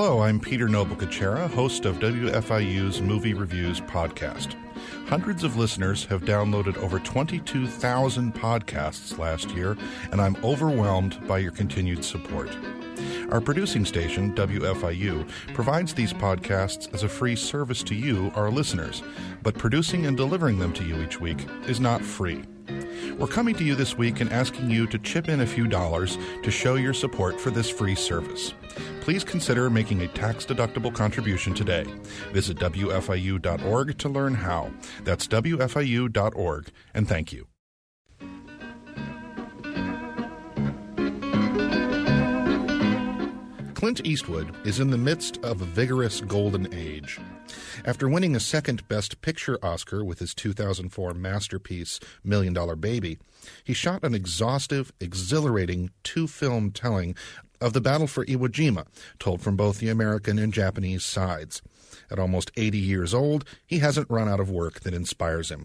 Hello, I'm Peter Noble-Kuchera, host of WFIU's Movie Reviews podcast. Hundreds of listeners have downloaded over 22,000 podcasts last year, and I'm overwhelmed by your continued support. Our producing station, WFIU, provides these podcasts as a free service to you, our listeners, but producing and delivering them to you each week is not free. We're coming to you this week and asking you to chip in a few dollars to show your support for this free service. Please consider making a tax-deductible contribution today. Visit WFIU.org to learn how. That's WFIU.org, and thank you. Clint Eastwood is in the midst of a vigorous golden age. After winning a second Best Picture Oscar with his 2004 masterpiece, $1 Million Baby, he shot an exhaustive, exhilarating two-film telling of the Battle for Iwo Jima, told from both the American and Japanese sides. At almost 80 years old, he hasn't run out of work that inspires him.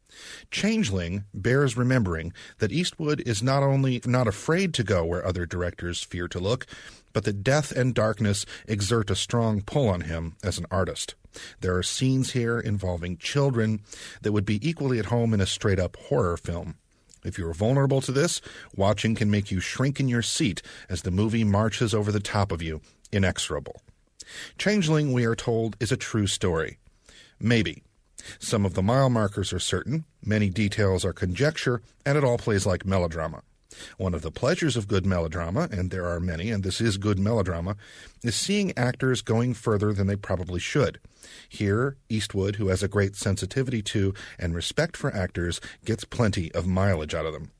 Changeling bears remembering that Eastwood is not only not afraid to go where other directors fear to look, but that death and darkness exert a strong pull on him as an artist. There are scenes here involving children that would be equally at home in a straight-up horror film. If you're vulnerable to this, watching can make you shrink in your seat as the movie marches over the top of you, inexorable. Changeling, we are told, is a true story. Maybe. Some of the mile markers are certain, many details are conjecture, and it all plays like melodrama. One of the pleasures of good melodrama, and there are many, and this is good melodrama, is seeing actors going further than they probably should. Here, Eastwood, who has a great sensitivity to and respect for actors, gets plenty of mileage out of them.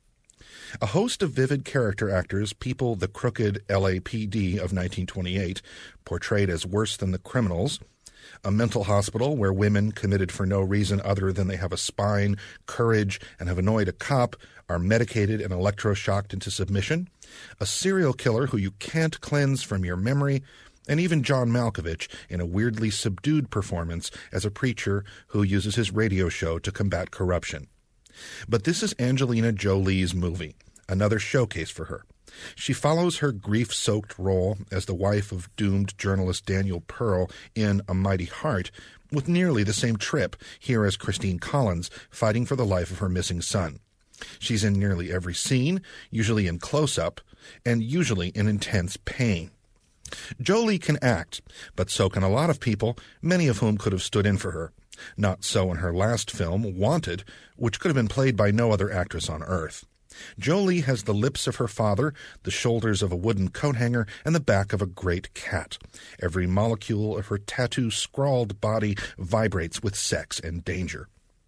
A host of vivid character actors people the crooked LAPD of 1928, portrayed as worse than the criminals, a mental hospital where women committed for no reason other than they have a spine, courage, and have annoyed a cop are medicated and electroshocked into submission, a serial killer who you can't cleanse from your memory, and even John Malkovich in a weirdly subdued performance as a preacher who uses his radio show to combat corruption. But this is Angelina Jolie's movie, another showcase for her. She follows her grief-soaked role as the wife of doomed journalist Daniel Pearl in A Mighty Heart with nearly the same trip here as Christine Collins fighting for the life of her missing son. She's in nearly every scene, usually in close-up, and usually in intense pain. Jolie can act, but so can a lot of people, many of whom could have stood in for her. Not so in her last film, Wanted, which could have been played by no other actress on earth. Jolie has the lips of her father, the shoulders of a wooden coat hanger, and the back of a great cat. Every molecule of her tattoo-scrawled body vibrates with sex and danger.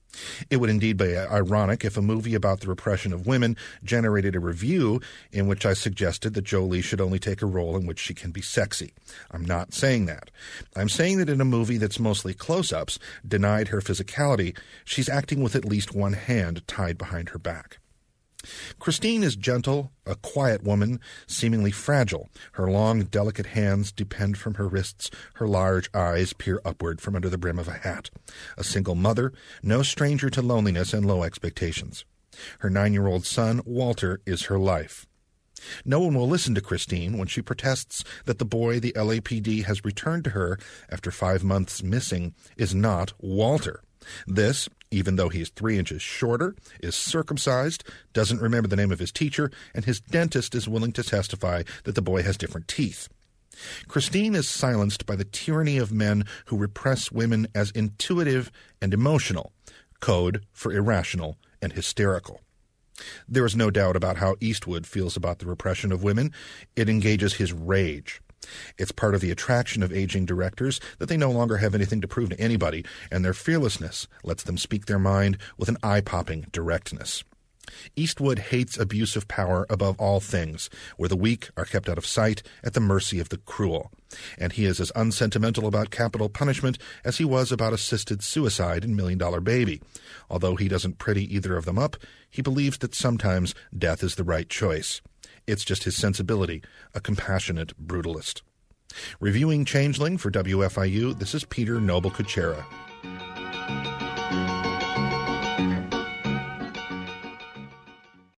It would indeed be ironic if a movie about the repression of women generated a review in which I suggested that Jolie should only take a role in which she can be sexy. I'm not saying that. I'm saying that in a movie that's mostly close-ups, denied her physicality, she's acting with at least one hand tied behind her back. Christine is gentle, a quiet woman, seemingly fragile. Her long, delicate hands depend from her wrists. Her large eyes peer upward from under the brim of a hat. A single mother, no stranger to loneliness and low expectations. Her 9-year-old son, Walter, is her life. No one will listen to Christine when she protests that the boy the LAPD has returned to her after 5 months missing is not Walter. This, even though he's 3 inches shorter, is circumcised, doesn't remember the name of his teacher, and his dentist is willing to testify that the boy has different teeth. Christine is silenced by the tyranny of men who repress women as intuitive and emotional, code for irrational and hysterical. There is no doubt about how Eastwood feels about the repression of women. It engages his rage. It's part of the attraction of aging directors that they no longer have anything to prove to anybody, and their fearlessness lets them speak their mind with an eye-popping directness. Eastwood hates abuse of power above all things, where the weak are kept out of sight at the mercy of the cruel. And he is as unsentimental about capital punishment as he was about assisted suicide in $1 Million Baby. Although he doesn't pretty either of them up, he believes that sometimes death is the right choice. It's just his sensibility, a compassionate brutalist. Reviewing Changeling for WFIU, this is Peter Noble-Kuchera.